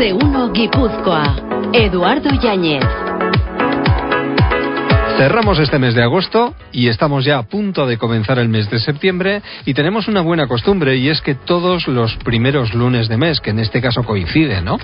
de Uno Guipúzcoa. Eduardo Yáñez. Cerramos este mes de agosto y estamos ya a punto de comenzar el mes de septiembre y tenemos una buena costumbre, y es que todos los primeros lunes de mes, que en este caso coincide, ¿no?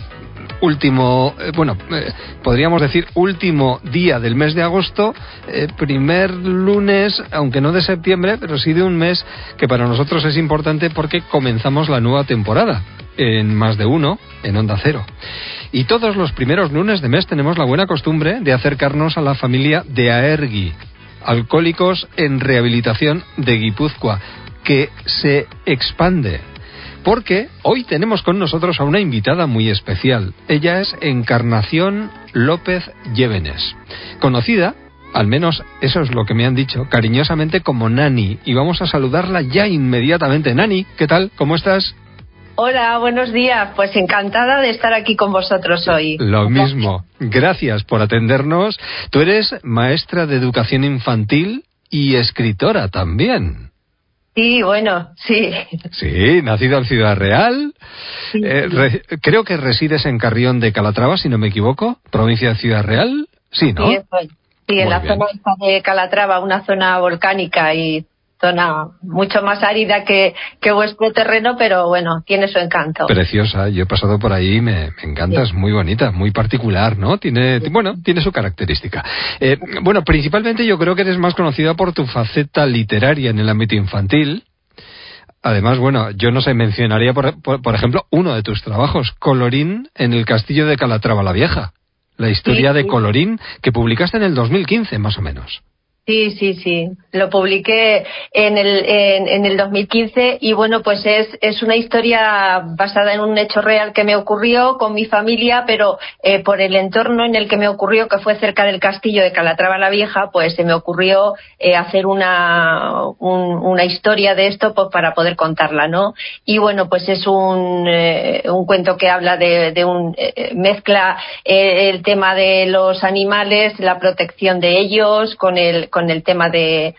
Podríamos decir último día del mes de agosto, primer lunes, aunque no de septiembre, pero sí de un mes que para nosotros es importante porque comenzamos la nueva temporada en Más de Uno, en Onda Cero. Y todos los primeros lunes de mes tenemos la buena costumbre de acercarnos a la familia de Aergi, Alcohólicos en Rehabilitación de Guipúzcoa, que se expande. Porque hoy tenemos con nosotros a una invitada muy especial. Ella es Encarnación López Llévenes, conocida, al menos eso es lo que me han dicho, cariñosamente como Nani. Y vamos a saludarla ya inmediatamente. Nani, ¿qué tal? ¿Cómo estás? Hola, buenos días. Pues encantada de estar aquí con vosotros hoy. Lo mismo. Gracias por atendernos. Tú eres maestra de educación infantil y escritora también. Sí, bueno, sí. Sí, nacido en Ciudad Real. Sí. Creo que resides en Carrión de Calatrava, si no me equivoco, provincia de Ciudad Real. Sí, ¿no? Sí, estoy. Sí, en la zona de Calatrava, una zona volcánica y zona mucho más árida que vuestro terreno, pero bueno, tiene su encanto. Preciosa, yo he pasado por ahí, me encanta, sí. Es muy bonita, muy particular, ¿no? Tiene su característica. Principalmente yo creo que eres más conocida por tu faceta literaria en el ámbito infantil. Además, yo no sé, mencionaría, por ejemplo, uno de tus trabajos, Colorín en el Castillo de Calatrava la Vieja. La historia de Colorín, que publicaste en el 2015, más o menos. Sí. Lo publiqué en el 2015 y pues es una historia basada en un hecho real que me ocurrió con mi familia, pero por el entorno en el que me ocurrió, que fue cerca del castillo de Calatrava la Vieja, pues se me ocurrió hacer una historia de esto pues para poder contarla, ¿no? Y pues es un cuento que habla mezcla el tema de los animales, la protección de ellos con el tema de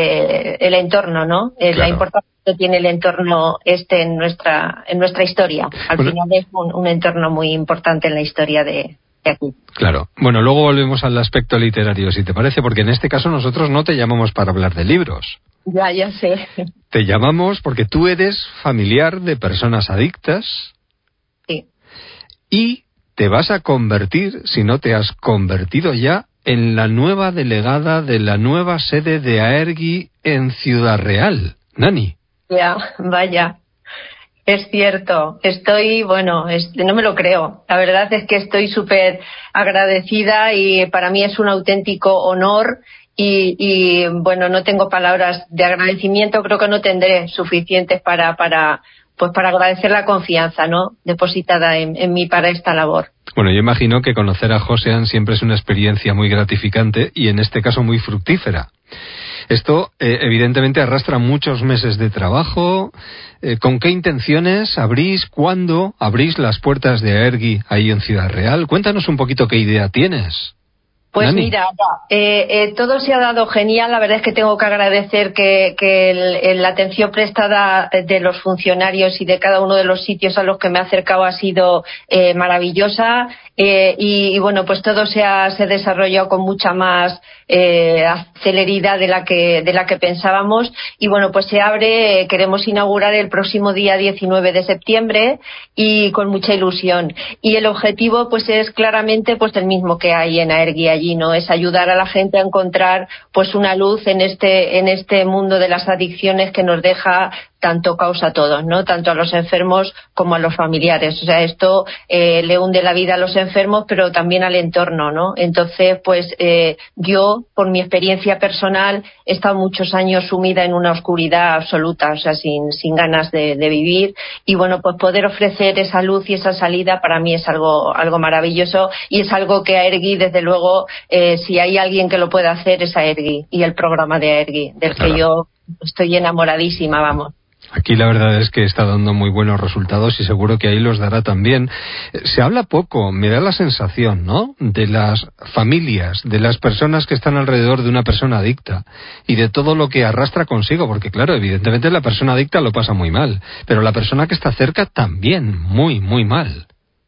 el entorno, ¿no? Claro. La importancia que tiene el entorno en nuestra historia. Al final es un entorno muy importante en la historia de aquí. Claro. Luego volvemos al aspecto literario, si te parece, porque en este caso nosotros no te llamamos para hablar de libros. Ya sé. Te llamamos porque tú eres familiar de personas adictas. Sí. Y te vas a convertir, si no te has convertido ya, en la nueva delegada de la nueva sede de Aergi en Ciudad Real. Nani. Ya, vaya. Es cierto. Estoy, no me lo creo. La verdad es que estoy súper agradecida y para mí es un auténtico honor y no tengo palabras de agradecimiento. Creo que no tendré suficientes para agradecer la confianza, ¿no?, depositada en mí para esta labor. Yo imagino que conocer a Josean siempre es una experiencia muy gratificante y en este caso muy fructífera. Esto evidentemente arrastra muchos meses de trabajo. ¿Con qué intenciones abrís, cuándo abrís las puertas de Aergi ahí en Ciudad Real? Cuéntanos un poquito qué idea tienes. Pues Nani. Mira, todo se ha dado genial. La verdad es que tengo que agradecer que la atención prestada de los funcionarios y de cada uno de los sitios a los que me he acercado ha sido maravillosa. Pues todo se desarrolló con mucha más celeridad de la que pensábamos y pues se abre, queremos inaugurar el próximo día 19 de septiembre y con mucha ilusión, y el objetivo pues es claramente pues el mismo que hay en Aergi allí, ¿no? Es ayudar a la gente a encontrar pues una luz en este mundo de las adicciones que nos deja tanto caos a todos, ¿no? Tanto a los enfermos como a los familiares. O sea, esto le hunde la vida a los enfermos, pero también al entorno, ¿no? Entonces, yo, por mi experiencia personal, he estado muchos años sumida en una oscuridad absoluta, o sea, sin ganas de vivir. Y poder ofrecer esa luz y esa salida para mí es algo maravilloso, y es algo que Aergi, desde luego, si hay alguien que lo puede hacer, es Aergi y el programa de Aergi, del que yo estoy enamoradísima, vamos. Aquí la verdad es que está dando muy buenos resultados y seguro que ahí los dará también. Se habla poco, me da la sensación, ¿no?, de las familias, de las personas que están alrededor de una persona adicta y de todo lo que arrastra consigo, porque claro, evidentemente la persona adicta lo pasa muy mal, pero la persona que está cerca también muy, muy mal.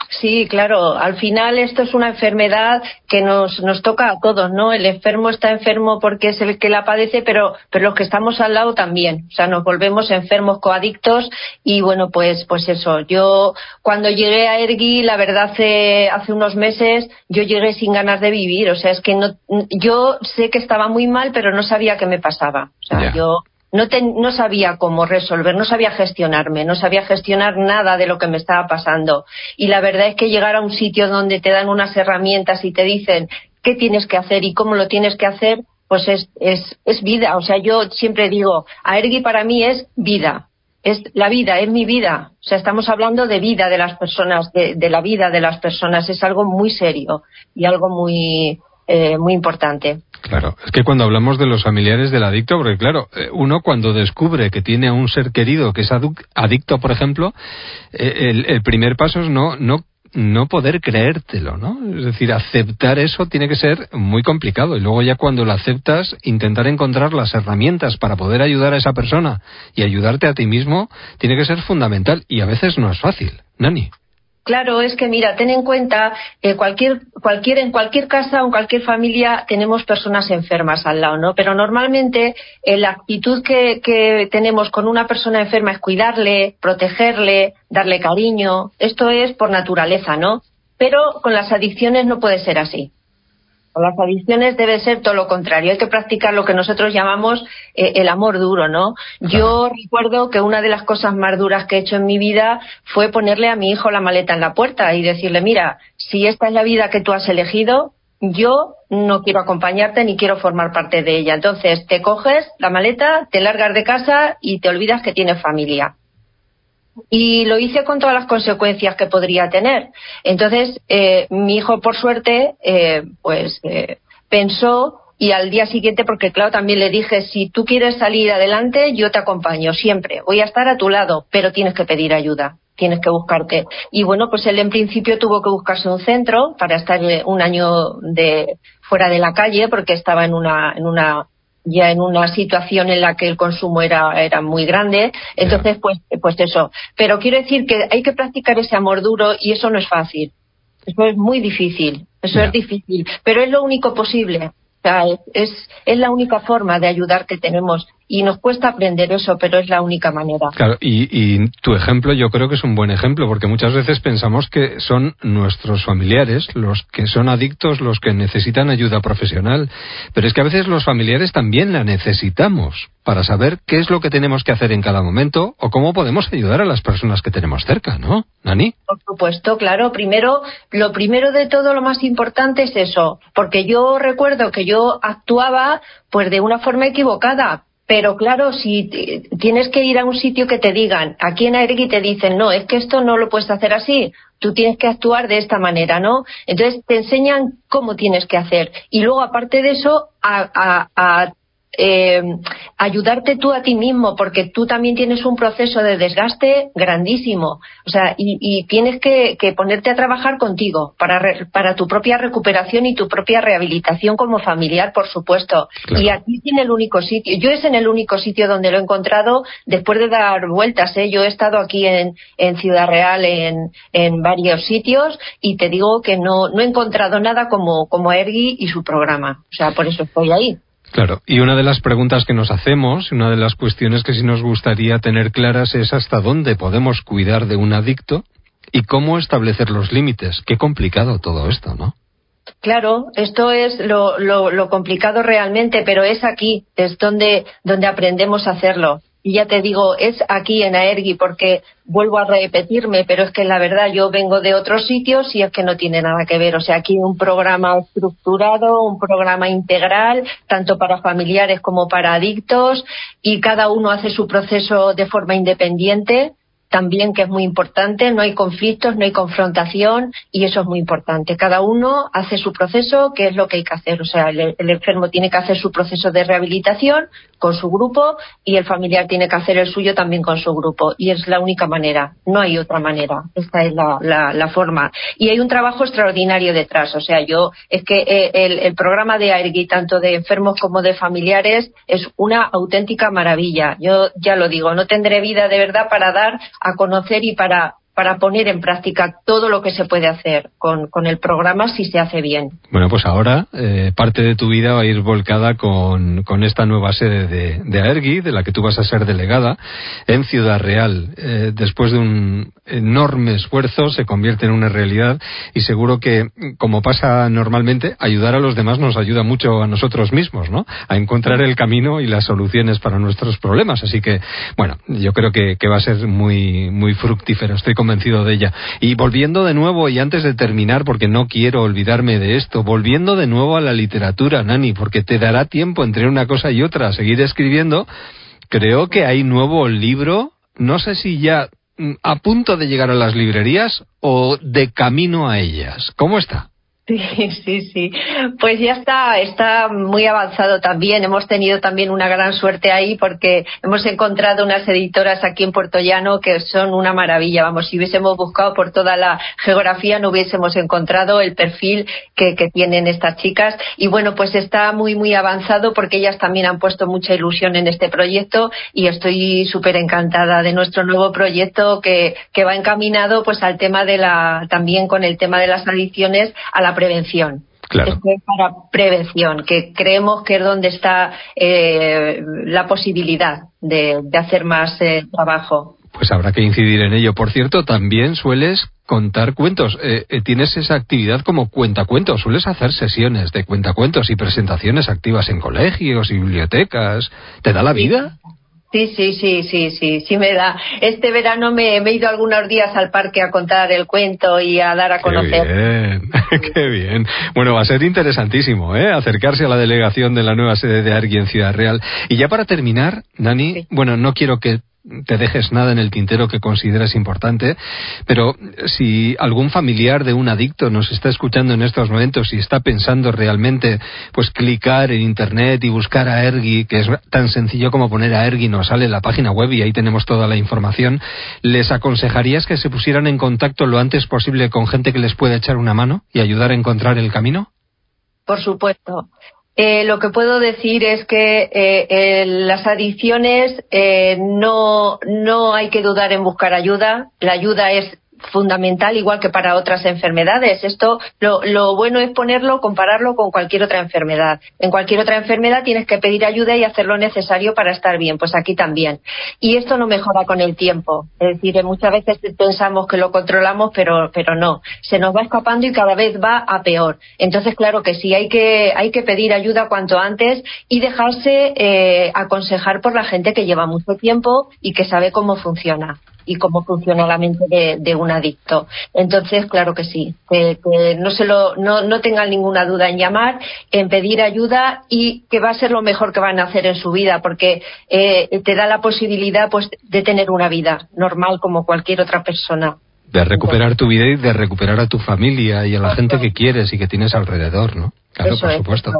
Sí, claro. Al final esto es una enfermedad que nos toca a todos, ¿no? El enfermo está enfermo porque es el que la padece, pero los que estamos al lado también. O sea, nos volvemos enfermos coadictos y bueno, pues eso. Yo cuando llegué a Ergui, la verdad hace unos meses, yo llegué sin ganas de vivir. O sea, es que yo sé que estaba muy mal, pero no sabía qué me pasaba. O sea, yo no sabía cómo resolver, no sabía gestionarme, no sabía gestionar nada de lo que me estaba pasando. Y la verdad es que llegar a un sitio donde te dan unas herramientas y te dicen qué tienes que hacer y cómo lo tienes que hacer, pues es vida. O sea, yo siempre digo, Aergui para mí es vida. Es la vida, es mi vida. O sea, estamos hablando de vida de las personas, de la vida de las personas. Es algo muy serio y algo muy importante. Claro, es que cuando hablamos de los familiares del adicto, porque claro, uno cuando descubre que tiene a un ser querido que es adicto, por ejemplo, el primer paso es no poder creértelo, ¿no? Es decir, aceptar eso tiene que ser muy complicado y luego ya cuando lo aceptas, intentar encontrar las herramientas para poder ayudar a esa persona y ayudarte a ti mismo tiene que ser fundamental y a veces no es fácil. Nani. Claro, es que mira, ten en cuenta en cualquier casa o en cualquier familia tenemos personas enfermas al lado, ¿no? Pero normalmente la actitud que tenemos con una persona enferma es cuidarle, protegerle, darle cariño. Esto es por naturaleza, ¿no? Pero con las adicciones no puede ser así. Con las adicciones debe ser todo lo contrario. Hay que practicar lo que nosotros llamamos el amor duro, ¿no? Yo recuerdo que una de las cosas más duras que he hecho en mi vida fue ponerle a mi hijo la maleta en la puerta y decirle, mira, si esta es la vida que tú has elegido, yo no quiero acompañarte ni quiero formar parte de ella. Entonces te coges la maleta, te largas de casa y te olvidas que tienes familia. Y lo hice con todas las consecuencias que podría tener. Entonces, mi hijo, por suerte, pensó y al día siguiente, porque claro, también le dije, si tú quieres salir adelante, yo te acompaño siempre. Voy a estar a tu lado, pero tienes que pedir ayuda. Tienes que buscarte. Y bueno, pues él en principio tuvo que buscarse un centro para estar un año fuera de la calle, porque estaba en una situación en la que el consumo era muy grande. Entonces, pues eso. Pero quiero decir que hay que practicar ese amor duro y eso no es fácil. Eso es muy difícil. Eso es difícil. Pero es lo único posible. O sea, es la única forma de ayudar que tenemos. Y nos cuesta aprender eso, pero es la única manera. Claro, y tu ejemplo yo creo que es un buen ejemplo, porque muchas veces pensamos que son nuestros familiares los que son adictos, los que necesitan ayuda profesional, pero es que a veces los familiares también la necesitamos para saber qué es lo que tenemos que hacer en cada momento o cómo podemos ayudar a las personas que tenemos cerca, ¿no, Nani? Por supuesto, claro. Lo primero de todo, lo más importante es eso, porque yo recuerdo que yo actuaba pues de una forma equivocada. Pero claro, si tienes que ir a un sitio que te digan, aquí en Aergui te dicen, no, es que esto no lo puedes hacer así, tú tienes que actuar de esta manera, ¿no? Entonces te enseñan cómo tienes que hacer. Y luego, aparte de eso, ayudarte tú a ti mismo, porque tú también tienes un proceso de desgaste grandísimo, o sea, y tienes que ponerte a trabajar contigo para tu propia recuperación y tu propia rehabilitación como familiar, por supuesto. Claro. Y aquí tiene el único sitio, yo es en el único sitio donde lo he encontrado después de dar vueltas, yo he estado aquí en Ciudad Real en varios sitios y te digo que no he encontrado nada como Aergui y su programa, o sea, por eso estoy ahí. Claro, y una de las preguntas que nos hacemos, una de las cuestiones que sí nos gustaría tener claras es hasta dónde podemos cuidar de un adicto y cómo establecer los límites. Qué complicado todo esto, ¿no? Claro, esto es lo complicado realmente, pero es aquí, es donde aprendemos a hacerlo. Y ya te digo, es aquí en Aergui, porque vuelvo a repetirme, pero es que la verdad yo vengo de otros sitios y es que no tiene nada que ver. O sea, aquí un programa estructurado, un programa integral, tanto para familiares como para adictos, y cada uno hace su proceso de forma independiente. También, que es muy importante, no hay conflictos, no hay confrontación, y eso es muy importante. Cada uno hace su proceso, que es lo que hay que hacer. O sea, el enfermo tiene que hacer su proceso de rehabilitación con su grupo y el familiar tiene que hacer el suyo también con su grupo. Y es la única manera, no hay otra manera. Esta es la forma. Y hay un trabajo extraordinario detrás. O sea, es que el programa de Aergui, tanto de enfermos como de familiares, es una auténtica maravilla. Yo ya lo digo, no tendré vida de verdad para dar a conocer y para para poner en práctica todo lo que se puede hacer con el programa si se hace bien. Bueno, pues ahora parte de tu vida va a ir volcada con esta nueva sede de AERGui, de la que tú vas a ser delegada, en Ciudad Real. Después de un enorme esfuerzo se convierte en una realidad y seguro que, como pasa normalmente, ayudar a los demás nos ayuda mucho a nosotros mismos, ¿no? A encontrar el camino y las soluciones para nuestros problemas. Así que, bueno, yo creo que va a ser muy, muy fructífero, estoy convencido de ella. Y volviendo de nuevo, y antes de terminar, porque no quiero olvidarme de esto, volviendo de nuevo a la literatura, Nani, porque te dará tiempo entre una cosa y otra a seguir escribiendo. Creo que hay nuevo libro, no sé si ya a punto de llegar a las librerías o de camino a ellas. ¿Cómo está? Sí. Pues ya está muy avanzado también. Hemos tenido también una gran suerte ahí porque hemos encontrado unas editoras aquí en Puerto Llano que son una maravilla. Vamos, si hubiésemos buscado por toda la geografía no hubiésemos encontrado el perfil que tienen estas chicas. Y bueno, pues está muy, muy avanzado porque ellas también han puesto mucha ilusión en este proyecto y estoy súper encantada de nuestro nuevo proyecto que va encaminado pues al tema también con el tema de las adicciones, a la prevención. Claro. Esto es para prevención, que creemos que es donde está la posibilidad de hacer más trabajo. Pues habrá que incidir en ello. Por cierto, también sueles contar cuentos. Tienes esa actividad como cuentacuentos. Sueles hacer sesiones de cuentacuentos y presentaciones activas en colegios y bibliotecas. ¿Te da la vida? Sí me da. Este verano me he ido algunos días al parque a contar el cuento y a dar a conocer. Qué bien. Bueno, va a ser interesantísimo, acercarse a la delegación de la nueva sede de AERGui en Ciudad Real. Y ya para terminar, Nani, sí. Bueno, no quiero que te dejes nada en el tintero que consideres importante, pero si algún familiar de un adicto nos está escuchando en estos momentos y está pensando realmente pues clicar en internet y buscar a AERGui, que es tan sencillo como poner a AERGui, nos sale la página web y ahí tenemos toda la información, ¿les aconsejarías que se pusieran en contacto lo antes posible con gente que les pueda echar una mano y ayudar a encontrar el camino? Por supuesto. Lo que puedo decir es que las adicciones no hay que dudar en buscar ayuda. La ayuda es fundamental, igual que para otras enfermedades. Esto lo bueno es compararlo con cualquier otra enfermedad. En cualquier otra enfermedad tienes que pedir ayuda y hacer lo necesario para estar bien, pues aquí también. Y esto no mejora con el tiempo. Es decir, muchas veces pensamos que lo controlamos, pero no. Se nos va escapando y cada vez va a peor. Entonces, claro que sí, hay que pedir ayuda cuanto antes y dejarse aconsejar por la gente que lleva mucho tiempo y que sabe cómo funciona y cómo funciona la mente de un adicto. Entonces, claro que sí, que no tengan ninguna duda en llamar, en pedir ayuda, y que va a ser lo mejor que van a hacer en su vida, porque te da la posibilidad pues de tener una vida normal como cualquier otra persona. De recuperar tu vida y de recuperar a tu familia y a la gente que quieres y que tienes alrededor, ¿no? Claro, por supuesto.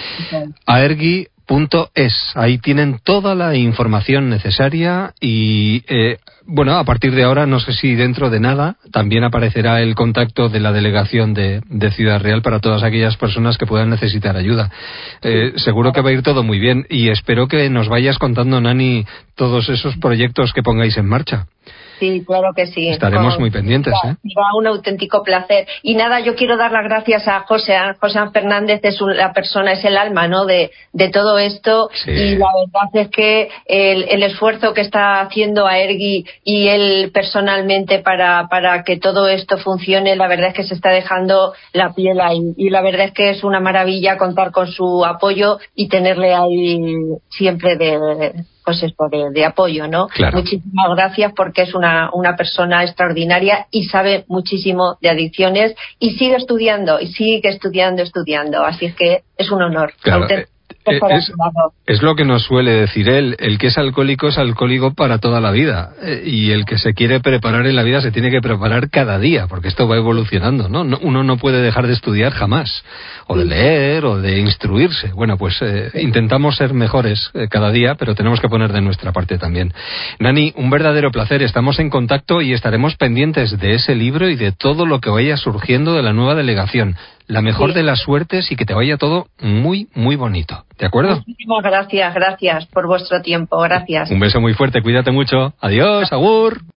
AERGui.es, ahí tienen toda la información necesaria y bueno, a partir de ahora, no sé si dentro de nada, también aparecerá el contacto de la delegación de Ciudad Real para todas aquellas personas que puedan necesitar ayuda. Seguro que va a ir todo muy bien y espero que nos vayas contando, Nani, todos esos proyectos que pongáis en marcha. Sí, claro que sí. Estaremos muy pendientes, Será un auténtico placer. Y nada, yo quiero dar las gracias a José Fernández, es el alma, ¿no?, de todo esto. Sí. Y la verdad es que el esfuerzo que está haciendo AERGui y él personalmente para que todo esto funcione, la verdad es que se está dejando la piel ahí. Y la verdad es que es una maravilla contar con su apoyo y tenerle ahí siempre de apoyo, ¿no? Claro. Muchísimas gracias, porque es una persona extraordinaria y sabe muchísimo de adicciones y sigue estudiando, así es que es un honor. Claro. Es lo que nos suele decir él, el que es alcohólico para toda la vida, y el que se quiere preparar en la vida se tiene que preparar cada día, porque esto va evolucionando, ¿no? Uno no puede dejar de estudiar jamás, o de leer, o de instruirse. Bueno, pues intentamos ser mejores cada día, pero tenemos que poner de nuestra parte también. Nani, un verdadero placer, estamos en contacto y estaremos pendientes de ese libro y de todo lo que vaya surgiendo de la nueva delegación. La mejor de las suertes y que te vaya todo muy, muy bonito. ¿De acuerdo? Muchísimas gracias por vuestro tiempo. Gracias. Un beso muy fuerte, cuídate mucho. Adiós, agur.